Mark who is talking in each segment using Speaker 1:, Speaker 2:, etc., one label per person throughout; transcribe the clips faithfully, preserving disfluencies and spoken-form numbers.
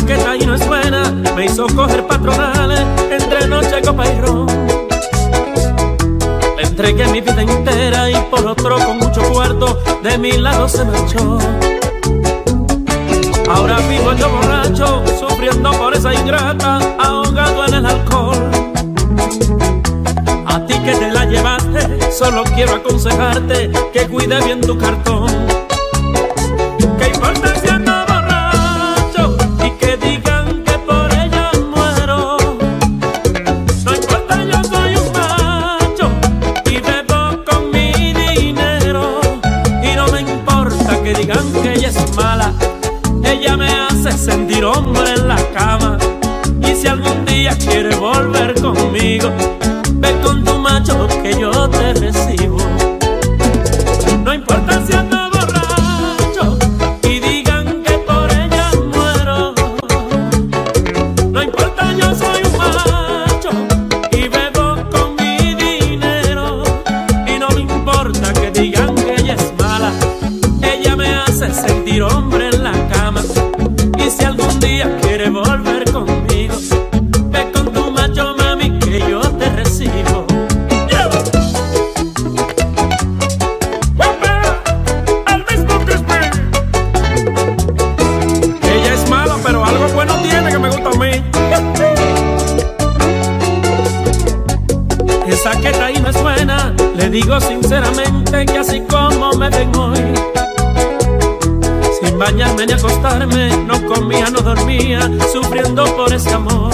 Speaker 1: que esta y no es buena me hizo coger patronales entre noche, copa y ron. Le entregué mi vida entera y por otro con mucho cuarto de mi lado se marchó. Ahora vivo yo borracho, sufriendo por esa ingrata, ahogado en el alcohol. A ti que te la llevaste, solo quiero aconsejarte que cuide bien tu cartón. ¿Qué importa si ando borracho y que digan que por ella muero? No importa, yo soy un macho y bebo con mi dinero. Y no me importa que digan que ella es mala, ella me hace sentir hombre en la cama. Y si algún día quiere volver conmigo, ve con tu macho que yo te recibo. No importa si ando borracho y digan que por ella muero. No importa, yo soy un macho y bebo con mi dinero. Y no me importa que digan que ella es mala, ella me hace sentir hombre en la cama. Y si algún día quiere volver conmigo, ve con tu macho, mami, que yo te recibo. Ella es mala, pero algo bueno tiene que me gusta a mí. Esa que está ahí no es buena, le digo sinceramente que así como me ven hoy, sin bañarme ni acostarme, no comía, no dormía, sufriendo por ese amor.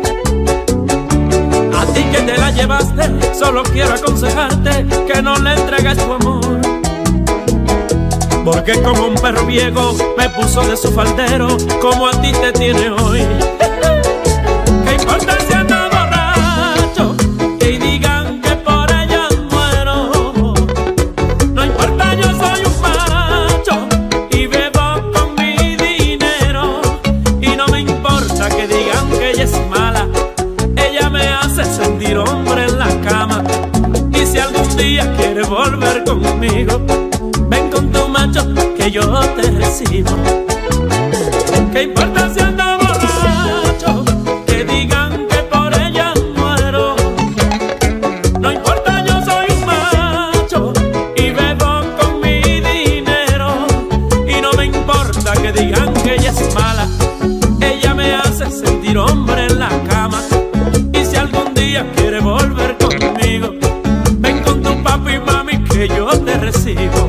Speaker 1: A ti que te la llevaste, solo quiero aconsejarte que no le entregues tu amor. Porque como un perro viejo me puso de su faldero, como a ti te tiene hoy. ¿Qué importa si ando borracho y digan que por ella muero? No importa, yo soy un macho y bebo con mi dinero. Y no me importa que digan que ella es mala, ella me hace sentir hombre en la cama. Y si algún día quiere volver conmigo, ven con tu macho que yo te recibo. ¿Qué importa si ando borracho? Que digan que por ella muero. No importa, yo soy un macho y bebo con mi dinero. Y no me importa que digan que ella es mala, ella me hace sentir hombre en la cama. Y si algún día quiere volver conmigo, ven con tu papi y mami que yo te recibo.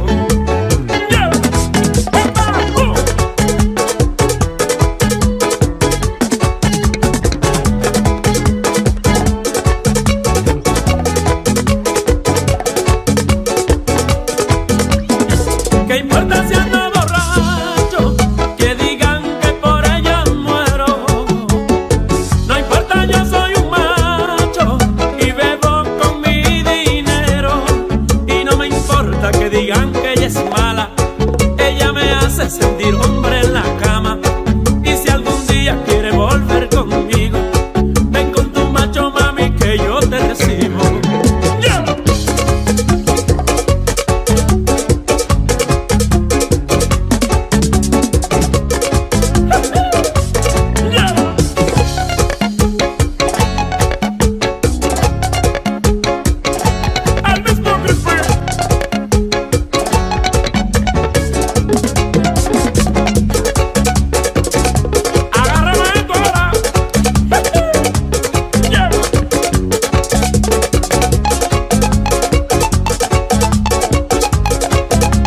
Speaker 1: ¿Qué importa si ando borracho? Que digan que por ella muero. No importa, yo soy un macho y bebo con mi dinero. Y no me importa que digan que ella es mala, ella me hace sentir hombre en la cama. Y si algún día quiere volver conmigo, ven con tu macho, mami, que yo te recibo.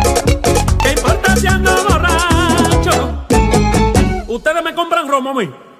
Speaker 1: ¿Ustedes me compran romo a mí?